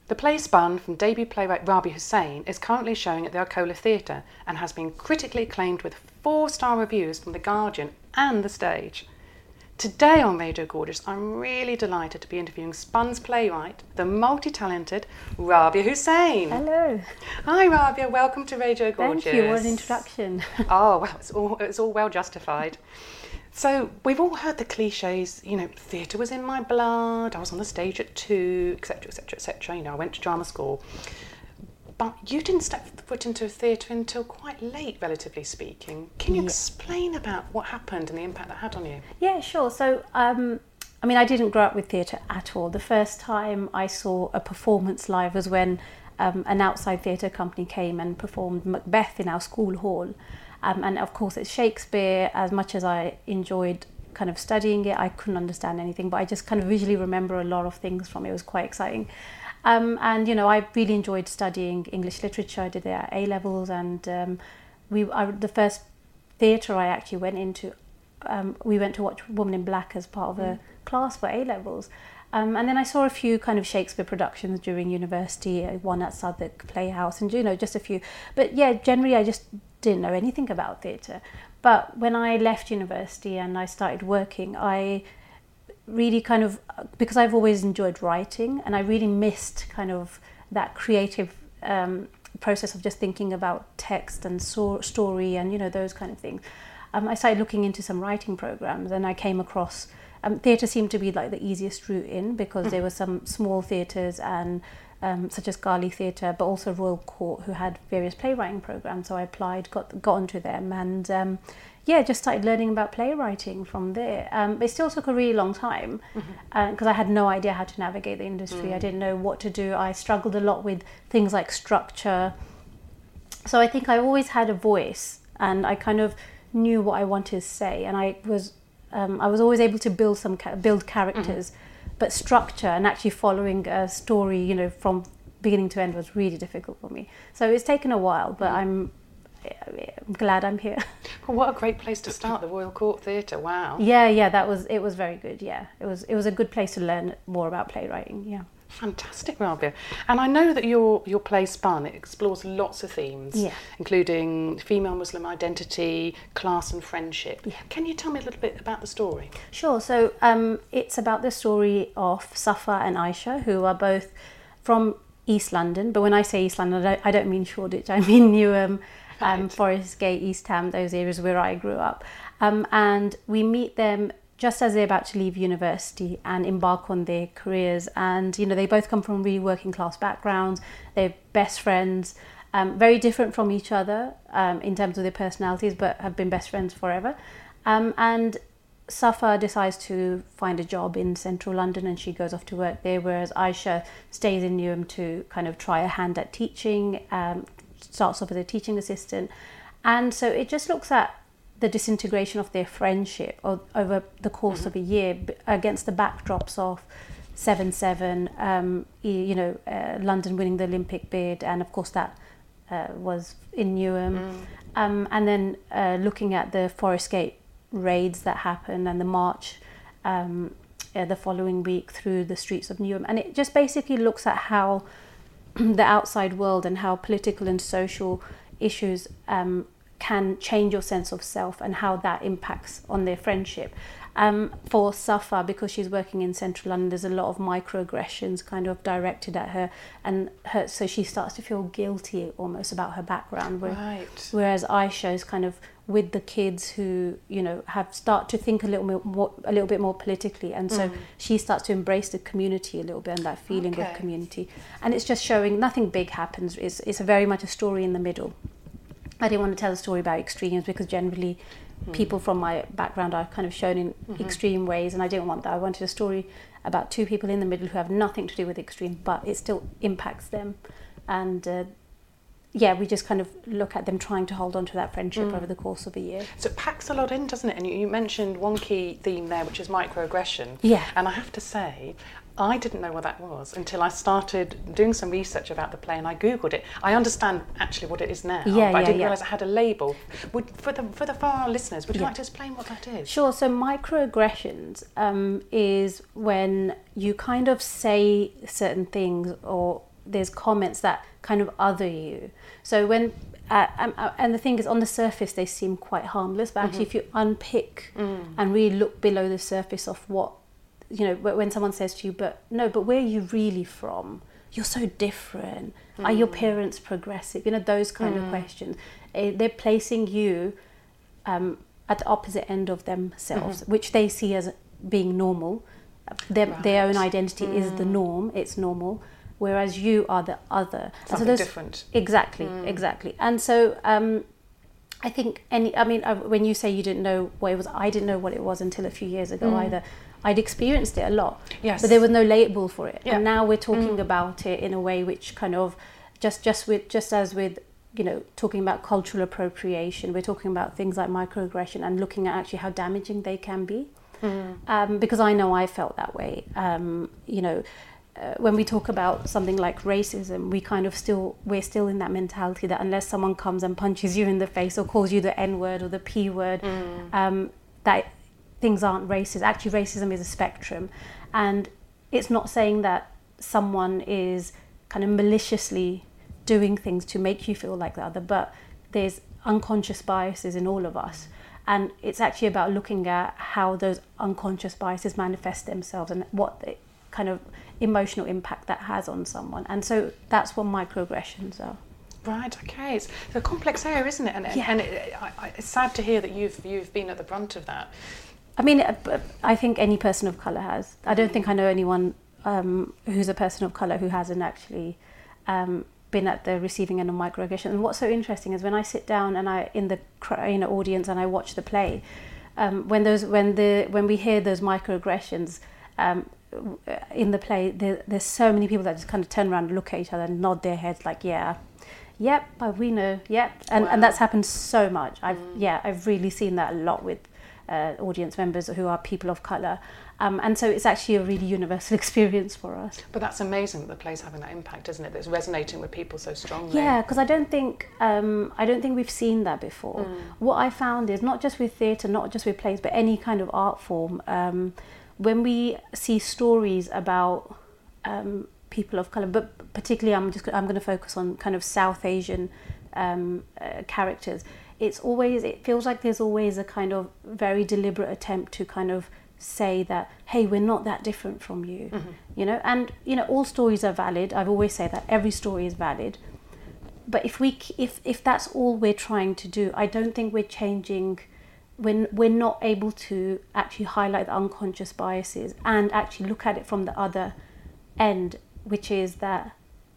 The play spun from debut playwright Rabia Hussain is currently showing at the Arcola Theatre and has been critically acclaimed with 4-star reviews from The Guardian and The Stage. Today on Radio Gorgeous, I'm really delighted to be interviewing Spun's playwright, the multi-talented Rabia Hussain. Hello. Hi Rabia, welcome to Radio Gorgeous. Thank you, what an introduction. Oh, well, it's all well justified. So we've all heard the cliches, theatre was in my blood, I was on the stage at 2, etc, etc, etc. I went to drama school. But you didn't step foot into a theatre until quite late, relatively speaking. Can you explain about what happened and the impact that had on you? Yeah, sure. So, I didn't grow up with theatre at all. The first time I saw a performance live was when an outside theatre company came and performed Macbeth in our school hall. And of course it's Shakespeare. As much as I enjoyed kind of studying it, I couldn't understand anything, but I just kind of visually remember a lot of things from it. It was quite exciting. I really enjoyed studying English literature. I did it at A-levels, and the first theatre I actually went into, we went to watch Woman in Black as part of a class for A-levels. And then I saw a few kind of Shakespeare productions during university, one at Southwark Playhouse, and just a few. But yeah, generally I just didn't know anything about theatre. But when I left university and I started working, I really kind of, because I've always enjoyed writing, and I really missed kind of that creative process of just thinking about text and story and those kind of things. I started looking into some writing programs, and I came across theatre seemed to be like the easiest route in, because there were some small theatres and such as Garley Theatre, but also Royal Court, who had various playwriting programs. So I applied, got onto them, and just started learning about playwriting from there. But it still took a really long time, because I had no idea how to navigate the industry. I didn't know what to do. I struggled a lot with things like structure. So I think I always had a voice, and I kind of knew what I wanted to say, and I was always able to build characters. But structure and actually following a story, from beginning to end was really difficult for me. So it's taken a while, but I'm glad I'm here. Well, what a great place to start, the Royal Court Theatre. Wow. Yeah, it was very good. Yeah, it was a good place to learn more about playwriting. Yeah. Fantastic, Rabia. And I know that your play Spun, it explores lots of themes, including female Muslim identity, class and friendship. Yeah. Can you tell me a little bit about the story? Sure. So it's about the story of Safa and Aisha, who are both from East London. But when I say East London, I don't mean Shoreditch, I mean Newham, Forest Gate, East Ham, those areas where I grew up. And we meet them just as they're about to leave university and embark on their careers. And, they both come from really working class backgrounds. They're best friends, very different from each other in terms of their personalities, but have been best friends forever. And Safa decides to find a job in central London, and she goes off to work there, whereas Aisha stays in Newham to kind of try a hand at teaching, starts off as a teaching assistant. And so it just looks at the disintegration of their friendship over the course of a year against the backdrops of 7/7, London winning the Olympic bid, and of course that was in Newham, and then looking at the Forest Gate raids that happened and the march the following week through the streets of Newham. And it just basically looks at how the outside world and how political and social issues can change your sense of self, and how that impacts on their friendship. For Safa, because she's working in central London, there's a lot of microaggressions kind of directed at her, so she starts to feel guilty almost about her background. Whereas Aisha is kind of with the kids who have start to think a little bit more politically, and so she starts to embrace the community a little bit and that feeling of community. And it's just showing nothing big happens. It's very much a story in the middle. I didn't want to tell a story about extremes, because generally people from my background are kind of shown in extreme ways, and I didn't want that. I wanted a story about two people in the middle who have nothing to do with extreme, but it still impacts them. And we just kind of look at them trying to hold on to that friendship over the course of a year. So it packs a lot in, doesn't it? And you mentioned one key theme there, which is microaggression. Yeah. And I have to say, I didn't know what that was until I started doing some research about the play, and I Googled it. I understand actually what it is now, but I didn't realise it had a label. For our listeners, would you like to explain what that is? Sure. So microaggressions is when you kind of say certain things, or there's comments that kind of other you. So when and the thing is, on the surface they seem quite harmless, but actually if you unpick and really look below the surface of what, you know, when someone says to you, but where are you really from? You're so different. Are your parents progressive? You know, those kind of questions. They're placing you at the opposite end of themselves, which they see as being normal. Their own identity is the norm. It's normal. Whereas you are the other. Something different. Exactly. And so I think when you say you didn't know what it was, I didn't know what it was until a few years ago either. I'd experienced it a lot, yes, but there was no label for it. And now we're talking about it in a way which kind of just as with, you know, talking about cultural appropriation, we're talking about things like microaggression and looking at actually how damaging they can be. Because I know I felt that way. You know, when we talk about something like racism, we're still in that mentality that unless someone comes and punches you in the face or calls you the N-word or the P-word, that things aren't racist. Actually, racism is a spectrum, and it's not saying that someone is kind of maliciously doing things to make you feel like the other, but there's unconscious biases in all of us. And it's actually about looking at how those unconscious biases manifest themselves and what the kind of emotional impact that has on someone. And so that's what microaggressions are. Right, okay. It's a complex area, isn't it? And it's sad to hear that you've been at the brunt of that. I mean, I think any person of colour has. I don't think I know anyone who's a person of colour who hasn't actually been at the receiving end of microaggression. And what's so interesting is when I sit down and I in the audience and I watch the play, when we hear those microaggressions in the play, there's so many people that just kind of turn around and look at each other and nod their heads like, yep, we know, yep. And that's happened so much. I've really seen that a lot with audience members who are people of colour. And so it's actually a really universal experience for us. But that's amazing that the play's having that impact, isn't it? That's resonating with people so strongly. Yeah, because I don't think we've seen that before. What I found is not just with theatre, not just with plays, but any kind of art form. When we see stories about people of colour, but particularly I'm going to focus on kind of South Asian characters. It feels like there's always a kind of very deliberate attempt to kind of say that, hey, we're not that different from you, you know, and you know, all stories are valid. I've always said that every story is valid, but if that's all we're trying to do, I don't think we're changing. When we're not able to actually highlight the unconscious biases and actually look at it from the other end, which is that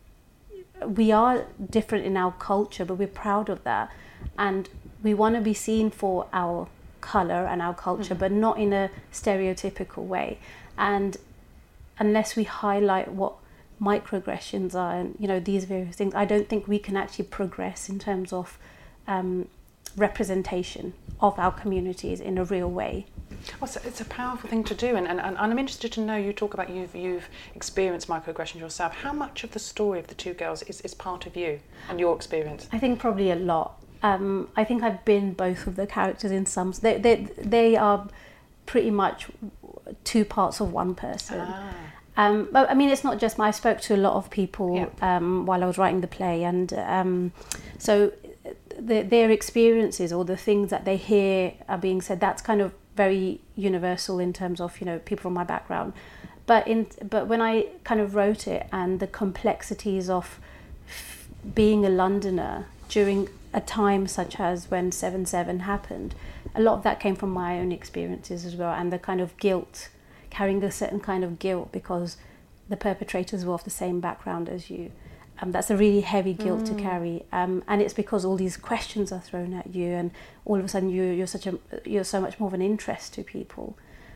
we are different in our culture, but we're proud of that, and we want to be seen for our colour and our culture, but not in a stereotypical way. And unless we highlight what microaggressions are and, you know, these various things, I don't think we can actually progress in terms of representation of our communities in a real way. Well, it's a powerful thing to do, and I'm interested to know, you talk about you've experienced microaggressions yourself. How much of the story of the two girls is part of you and your experience? I think probably a lot. I think I've been both of the characters in some. They are pretty much two parts of one person. But I mean, it's not just I spoke to a lot of people while I was writing the play, and so their experiences or the things that they hear are being said, that's kind of very universal in terms of, you know, people from my background. But when I kind of wrote it and the complexities of being a Londoner during a time such as when 7/7 happened, a lot of that came from my own experiences as well, and the kind of guilt, carrying a certain kind of guilt because the perpetrators were of the same background as you. That's a really heavy guilt to carry, and it's because all these questions are thrown at you, and all of a sudden you're so much more of an interest to people.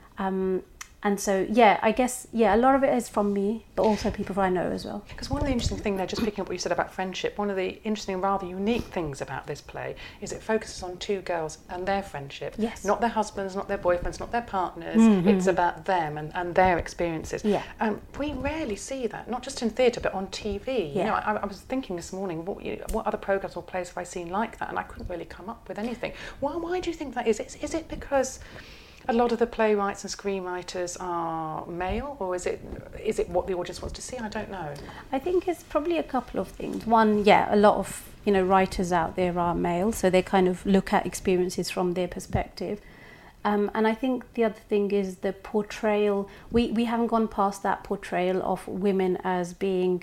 And so, I guess, a lot of it is from me, but also people I know as well. Because one of the interesting things there, just picking up what you said about friendship, one of the interesting, rather unique things about this play is it focuses on two girls and their friendship. Yes. Not their husbands, not their boyfriends, not their partners. It's about them and their experiences. Yeah. We rarely see that, not just in theatre, but on TV. Yeah. You know, I was thinking this morning, what other programmes or plays have I seen like that? And I couldn't really come up with anything. Why do you think that is? Is it because A lot of the playwrights and screenwriters are male, or is it what the audience wants to see? I don't know. I think it's probably a couple of things. One, yeah, a lot of writers out there are male, so they kind of look at experiences from their perspective. And I think the other thing is the portrayal. We haven't gone past that portrayal of women as being,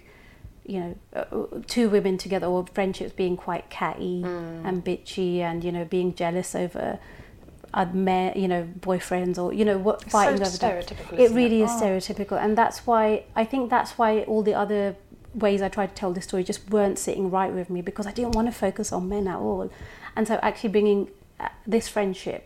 two women together, or friendships being quite catty and bitchy, and being jealous over boyfriends, or what, fighting so over stereotypical, that. It really is stereotypical, and that's why all the other ways I tried to tell the story just weren't sitting right with me, because I didn't want to focus on men at all. And so actually bringing this friendship,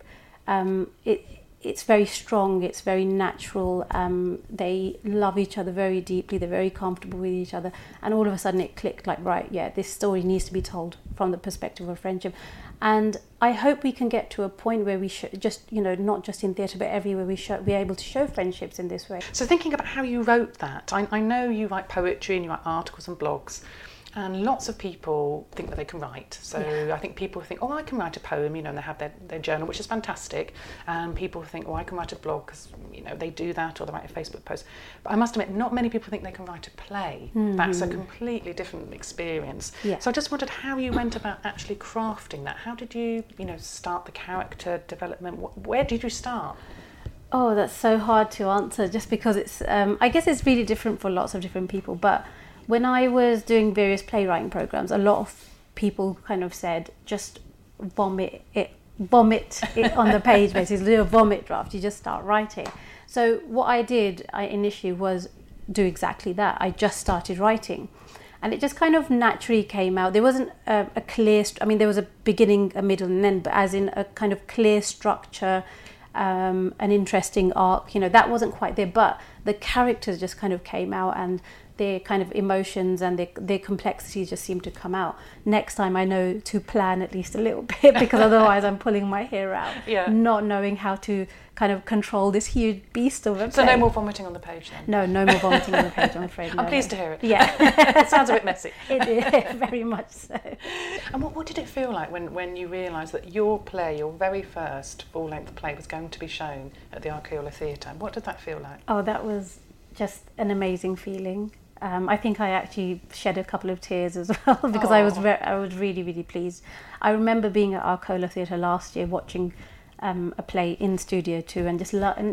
it's very strong, it's very natural, they love each other very deeply, they're very comfortable with each other, and all of a sudden it clicked, like, right, yeah, this story needs to be told from the perspective of friendship. And I hope we can get to a point where we just, not just in theatre but everywhere, we're able to show friendships in this way. So thinking about how you wrote that, I know you write poetry and you write articles and blogs, and lots of people think that they can write. So I think people think, I can write a poem, and they have their journal, which is fantastic. And people think, I can write a blog because, they do that, or they write a Facebook post. But I must admit, not many people think they can write a play. Mm-hmm. That's a completely different experience. Yeah. So I just wondered how you went about actually crafting that. How did you, start the character development? Where did you start? Oh, that's so hard to answer, just because it's, I guess it's really different for lots of different people. But when I was doing various playwriting programs, a lot of people kind of said, just vomit it on the page, basically, do a vomit draft, you just start writing. So what I did, initially was do exactly that. I just started writing, and it just kind of naturally came out. There wasn't a clear, there was a beginning, a middle, and end, but as in a kind of clear structure, an interesting arc, that wasn't quite there, but the characters just kind of came out, and their kind of emotions and their complexities just seem to come out. Next time I know to plan at least a little bit, because otherwise I'm pulling my hair out, not knowing how to kind of control this huge beast of a play. So no more vomiting on the page then? No more vomiting on the page, I'm afraid. I'm pleased to hear it. Yeah. It sounds a bit messy. It is, very much so. And what did it feel like when you realised that your play, your very first full-length play, was going to be shown at the Archaeola Theatre? What did that feel like? Oh, that was just an amazing feeling. I think I actually shed a couple of tears as well, because I was really, really pleased. I remember being at Archaeola Theatre last year watching a play in Studio 2, and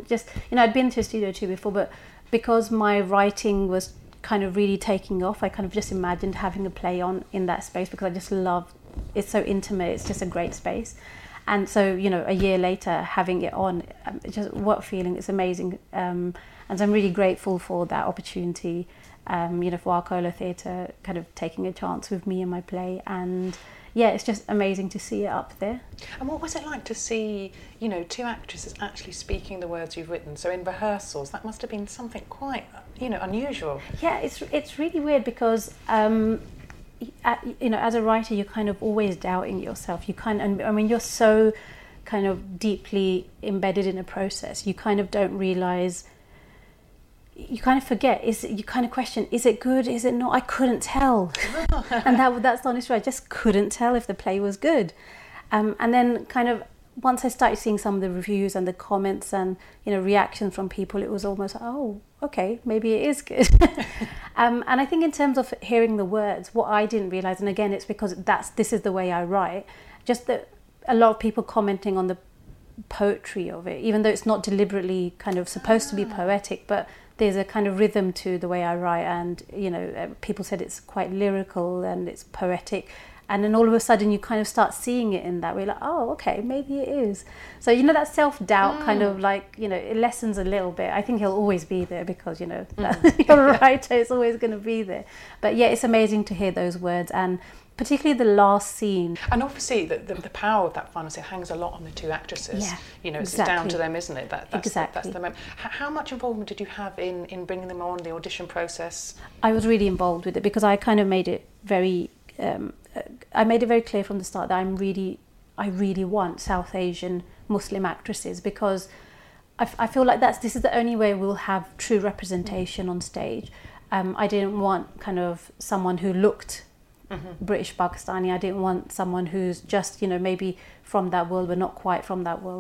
I'd been to Studio 2 before, but because my writing was kind of really taking off, I kind of just imagined having a play on in that space, because I just love, it's so intimate, it's just a great space. And so, a year later, having it on, just what feeling, it's amazing. And so I'm really grateful for that opportunity. For Archaeola Theatre kind of taking a chance with me and my play, and it's just amazing to see it up there. And what was it like to see, two actresses actually speaking the words you've written? So in rehearsals, that must have been something quite, unusual. Yeah, it's really weird, because as a writer, you're kind of always doubting yourself. You're so kind of deeply embedded in a process, you kind of don't realise. You kind of forget, you kind of question, is it good, is it not? I couldn't tell. And that's the honest truth, I just couldn't tell if the play was good. And then kind of, once I started seeing some of the reviews and the comments and, reactions from people, it was almost, okay, maybe it is good. And I think in terms of hearing the words, what I didn't realise, and again, it's because this is the way I write, just that a lot of people commenting on the poetry of it, even though it's not deliberately kind of supposed to be poetic, but there's a kind of rhythm to the way I write, and people said it's quite lyrical and it's poetic, and then all of a sudden you kind of start seeing it in that way, like, okay, maybe it is. So that self-doubt kind of like, it lessens a little bit. I think he'll always be there, because you're a writer, it's always going to be there. But it's amazing to hear those words, and particularly the last scene. And obviously the power of that final scene hangs a lot on the two actresses. Yeah, it's down to them, isn't it? Exactly. That's the moment. How much involvement did you have in bringing them on, the audition process? I was really involved with it, because I kind of made it very clear from the start that I really want South Asian Muslim actresses, because I feel like this is the only way we'll have true representation on stage. I didn't want kind of someone who looked British Pakistani. I didn't want someone who's just maybe from that world but not quite from that world.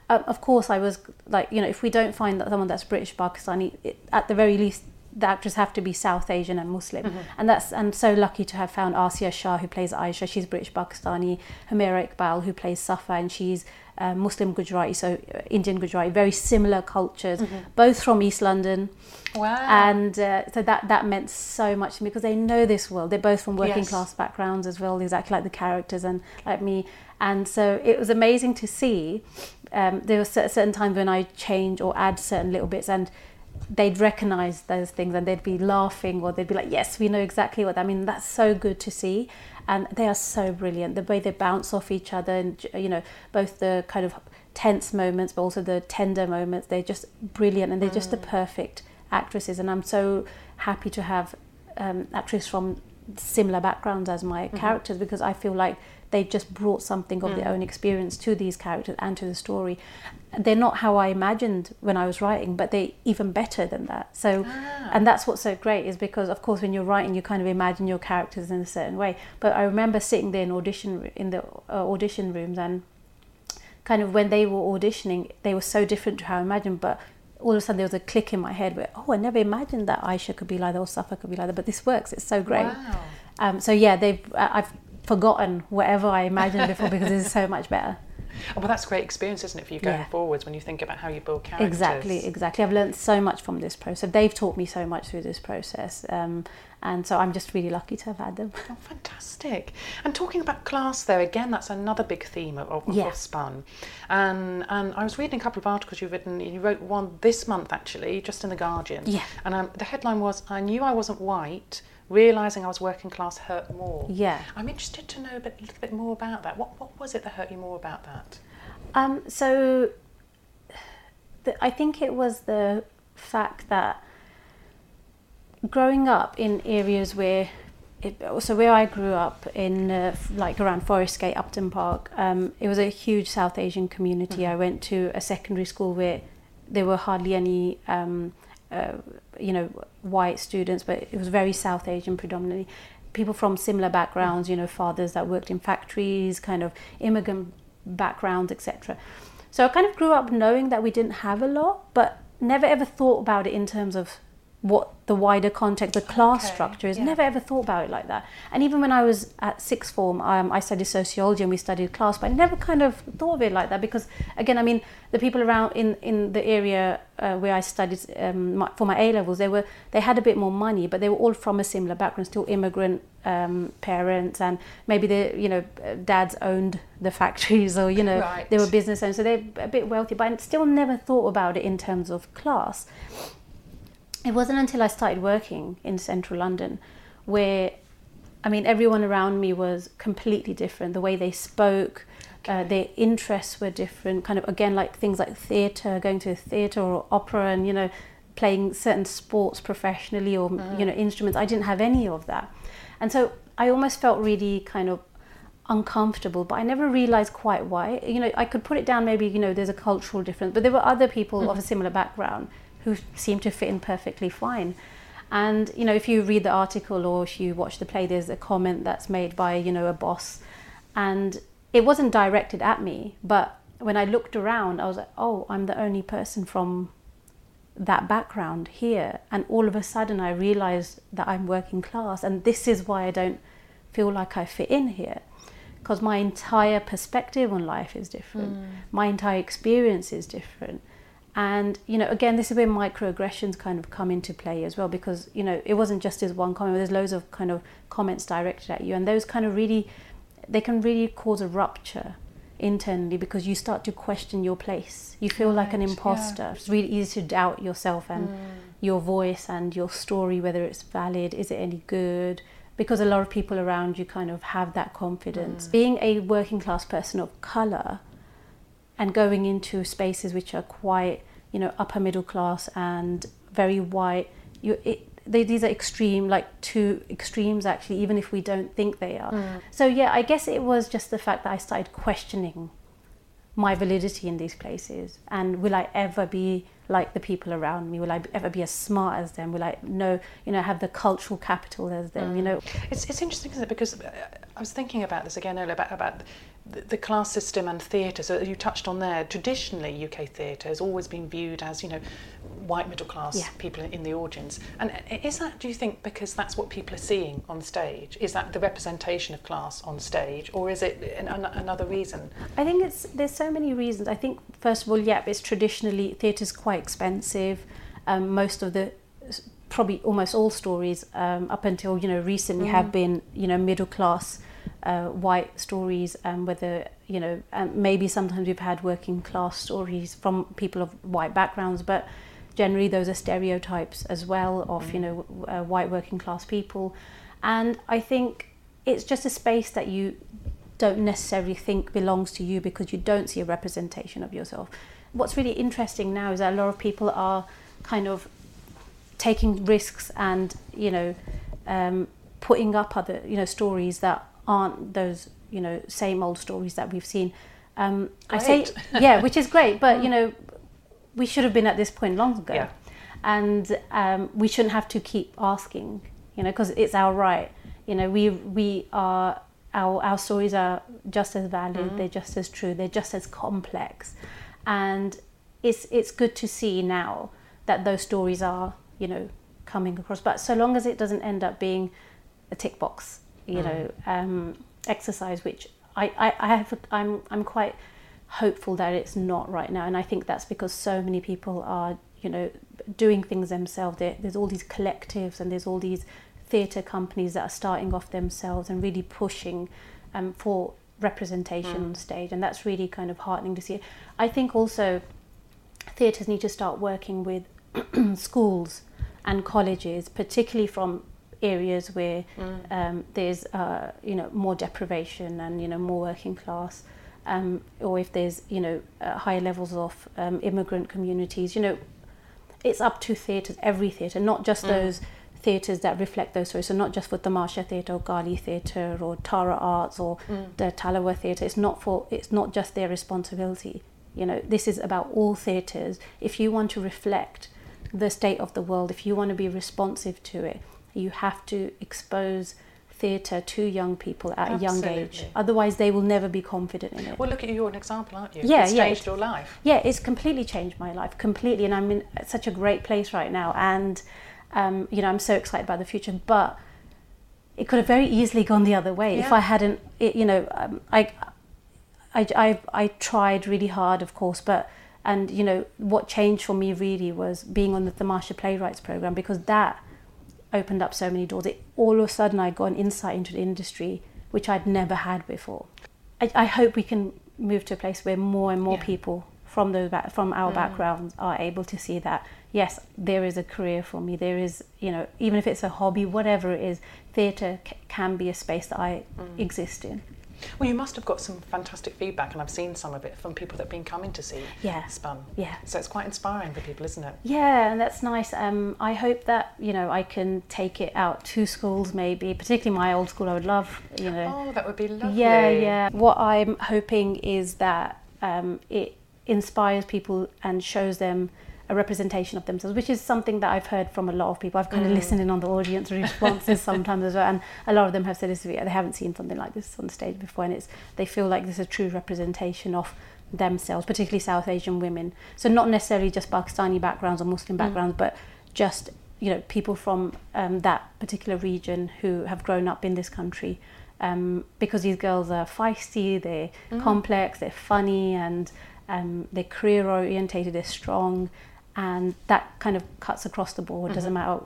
Of course, I was like, if we don't find that someone that's British Pakistani, at the very least, the actors have to be South Asian and Muslim. And I'm so lucky to have found Asiya Shah, who plays Aisha. She's British Pakistani. Humaira Iqbal, who plays Safa, and she's Muslim Gujarati, so Indian Gujarati. Very similar cultures, both from East London. Wow. And so that meant so much to me, because they know this world. They're both from working class backgrounds as well, exactly like the characters and like me. And so it was amazing to see. There were certain times when I change or add certain little bits, and they'd recognise those things, and they'd be laughing, or they'd be like, yes, we know exactly what that means. That's so good to see. And they are so brilliant, the way they bounce off each other, and both the kind of tense moments but also the tender moments. They're just brilliant, and they're just the perfect actresses. And I'm so happy to have actresses from similar backgrounds as my characters, because I feel like they've just brought something of their own experience to these characters and to the story. They're not how I imagined when I was writing, but they're even better than that. So, and that's what's so great, is because, of course, when you're writing, you kind of imagine your characters in a certain way. But I remember sitting there in the audition rooms, and kind of when they were auditioning, they were so different to how I imagined. But all of a sudden, there was a click in my head where, I never imagined that Aisha could be like that, or Safa could be like that. But this works. It's so great. Wow. So yeah, I've forgotten whatever I imagined before, because this is so much better. Oh, well, that's a great experience, isn't it, for you going forwards, when you think about how you build characters? Exactly. I've learned so much from this process. They've taught me so much through this process. And so I'm just really lucky to have had them. Oh, fantastic. And talking about class there, again, that's another big theme of Spun. And I was reading a couple of articles you've written. You wrote one this month, actually, just in The Guardian. Yeah. And the headline was, "I knew I wasn't white, realising I was working class hurt more." Yeah. I'm interested to know a little bit more about that. What was it that hurt you more about that? I think it was the fact that growing up in areas where I grew up in, like around Forest Gate, Upton Park, it was a huge South Asian community. I went to a secondary school where there were hardly any white students, but it was very South Asian predominantly. People from similar backgrounds, fathers that worked in factories, kind of immigrant backgrounds, etc. So I kind of grew up knowing that we didn't have a lot, but never ever thought about it in terms of what the wider context, the class structure is. Never ever thought about it like that. And even when I was at sixth form, I studied sociology and we studied class, but I never kind of thought of it like that, because again, I mean, the people around in the area where I studied for my A-levels, they had a bit more money, but they were all from a similar background, still immigrant parents, and maybe dads owned the factories, or they were business owners, so they're a bit wealthy, but I still never thought about it in terms of class. It wasn't until I started working in central London where, I mean, everyone around me was completely different. The way they spoke, their interests were different, kind of, again, like things like theatre, going to theatre or opera, and, playing certain sports professionally, or, instruments. I didn't have any of that. And so I almost felt really kind of uncomfortable, but I never realised quite why. I could put it down, maybe, there's a cultural difference, but there were other people of a similar background who seemed to fit in perfectly fine. And, if you read the article or if you watch the play, there's a comment that's made by, a boss. And it wasn't directed at me, but when I looked around, I was like, oh, I'm the only person from that background here. And all of a sudden I realised that I'm working class, and this is why I don't feel like I fit in here. Because my entire perspective on life is different. My entire experience is different. And, again, this is where microaggressions kind of come into play as well, because, it wasn't just this one comment, there's loads of kind of comments directed at you, and those kind of they can really cause a rupture internally, because you start to question your place. You feel like an imposter. Yeah. It's really easy to doubt yourself and your voice and your story, whether it's valid, is it any good? Because a lot of people around you kind of have that confidence. Being a working class person of colour, and going into spaces which are quite, upper middle class and very white, these are extreme, like two extremes actually, even if we don't think they are. So yeah, I guess it was just the fact that I started questioning my validity in these places, and will I ever be like the people around me? Will I ever be as smart as them? Will I have the cultural capital as them? It's interesting, isn't it? Because I was thinking about this again earlier, about the class system and theatre, so you touched on there, traditionally UK theatre has always been viewed as, white middle class people in the audience. And is that, do you think, because that's what people are seeing on stage? Is that the representation of class on stage, or is it another reason? I think there's so many reasons. I think, first of all, it's traditionally, theatre's quite expensive. Most of the, probably almost all stories up until, recently have been, middle class white stories, whether, maybe sometimes we've had working class stories from people of white backgrounds, but generally those are stereotypes as well of, white working class people. And I think it's just a space that you don't necessarily think belongs to you because you don't see a representation of yourself. What's really interesting now is that a lot of people are kind of taking risks and, putting up other, stories that aren't those, same old stories that we've seen. I say, which is great, but, we should have been at this point long ago. Yeah. And we shouldn't have to keep asking, because it's our right. We are, our stories are just as valid, they're just as true, they're just as complex. And it's good to see now that those stories are, coming across. But so long as it doesn't end up being a tick box, exercise, which I'm quite hopeful that it's not right now. And I think that's because so many people are, doing things themselves. There's all these collectives and there's all these theatre companies that are starting off themselves and really pushing for representation on stage. And that's really kind of heartening to see. I think also theatres need to start working with schools and colleges, particularly from areas where there's more deprivation and more working class, or if there's higher levels of immigrant communities. It's up to theatres, every theatre, not just those theatres that reflect those stories. So not just for Tamasha Theatre or Gali Theatre or Tara Arts or the Talawa Theatre. It's not just their responsibility. This is about all theatres. If you want to reflect the state of the world, if you want to be responsive to it, you have to expose theatre to young people at a young age. Otherwise, they will never be confident in it. Well, look at you, you're an example, aren't you? Yeah, it's changed your life. Yeah, it's completely changed my life, completely. And I'm in such a great place right now. And, I'm so excited about the future. But it could have very easily gone the other way if I hadn't, I tried really hard, of course, and what changed for me really was being on the Tamasha Playwrights program, because that opened up so many doors. All of a sudden I got an insight into the industry which I'd never had before. I hope we can move to a place where more and more people from our backgrounds are able to see that, yes, there is a career for me. There is, even if it's a hobby, whatever it is, theatre can be a space that I exist in. Well, you must have got some fantastic feedback, and I've seen some of it from people that have been coming to see Spun. Yeah. So it's quite inspiring for people, isn't it? Yeah, and that's nice. I hope that, I can take it out to schools maybe, particularly my old school. I would love, Oh, that would be lovely. Yeah. What I'm hoping is that it inspires people and shows them a representation of themselves, which is something that I've heard from a lot of people. I've kind of listened in on the audience responses sometimes as well, and a lot of them have said this, they haven't seen something like this on stage before, and they feel like this is a true representation of themselves, particularly South Asian women. So not necessarily just Pakistani backgrounds or Muslim backgrounds, but just people from that particular region who have grown up in this country, because these girls are feisty, they're complex, they're funny, and they're career orientated, they're strong. And that kind of cuts across the board. Doesn't matter,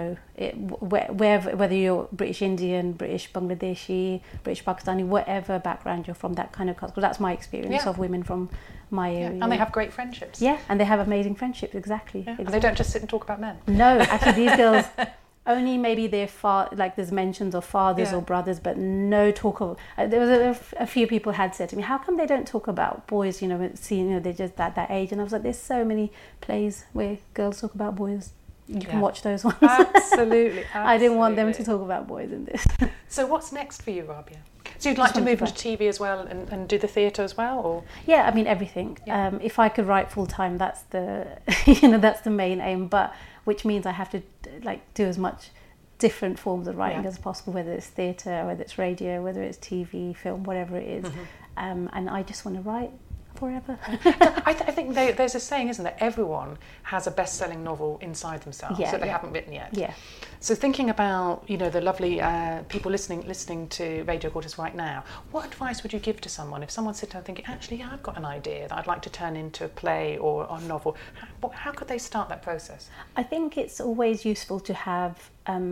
whether you're British Indian, British Bangladeshi, British Pakistani, whatever background you're from, that kind of cuts. Because that's my experience of women from my area. And they have great friendships. Yeah, and they have amazing friendships. Exactly. And they don't just sit and talk about men. No, actually, these girls. Only maybe there's mentions of fathers or brothers, but no talk of. There was a few people had said to me, "How come they don't talk about boys? Seeing they're just that age." And I was like, "There's so many plays where girls talk about boys. You can watch those ones." Absolutely. I didn't want them to talk about boys in this. So what's next for you, Rabia? So you'd like to move into TV as well and do the theatre as well, or? Yeah, I mean everything. Yeah. If I could write full time, that's the that's the main aim. But which means I have to do as much different forms of writing Yeah. as possible, whether it's theatre, whether it's radio, whether it's TV, film, whatever it is. And I just want to write forever. I think there's a saying, isn't there? Everyone has a best-selling novel inside themselves that they haven't written yet. Yeah. So thinking about, you know, the lovely people listening to Radio Gorgeous right now, what advice would you give to someone if someone's sitting there thinking, actually, yeah, I've got an idea that I'd like to turn into a play or a novel? How could they start that process? I think it's always useful to have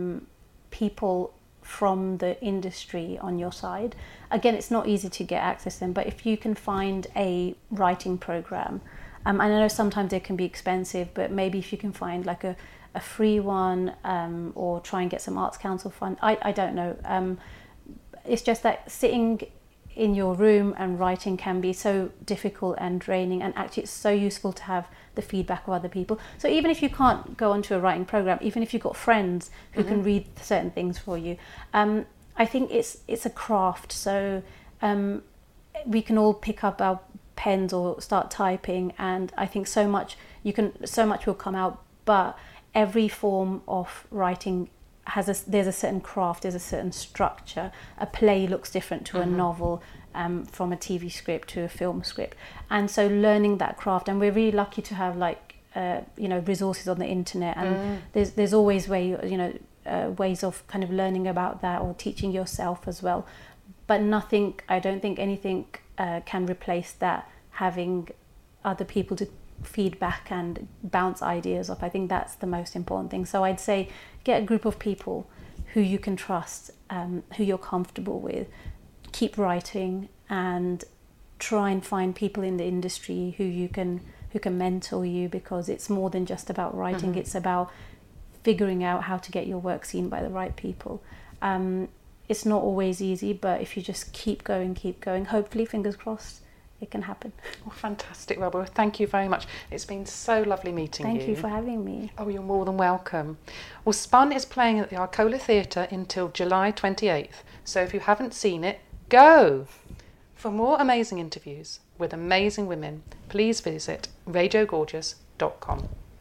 people from the industry on your side. Again, it's not easy to get access to them, but if you can find a writing program, I know sometimes they can be expensive, but maybe if you can find like a free one, or try and get some Arts Council fund. I don't know. It's just that sitting in your room and writing can be so difficult and draining, and actually it's so useful to have the feedback of other people. So even if you can't go onto a writing program, even if you've got friends who can read certain things for you, I think it's a craft. So we can all pick up our pens or start typing, and I think so much will come out. But every form of writing there's a certain craft, there's a certain structure. A play looks different to a novel, from a TV script to a film script, and so learning that craft. And we're really lucky to have resources on the internet, and there's always ways of kind of learning about that or teaching yourself as well. But I don't think anything can replace that, having other people to feedback and bounce ideas off. I think that's the most important thing. So I'd say get a group of people who you can trust, who you're comfortable with, keep writing, and try and find people in the industry who can mentor you, because it's more than just about writing. It's about figuring out how to get your work seen by the right people. It's not always easy, but if you just keep going, hopefully, fingers crossed, it can happen. Oh, fantastic, Robert. Thank you very much. It's been so lovely meeting you. Thank you for having me. Oh, you're more than welcome. Well, Spun is playing at the Arcola Theatre until July 28th. So if you haven't seen it, go! For more amazing interviews with amazing women, please visit radiogorgeous.com.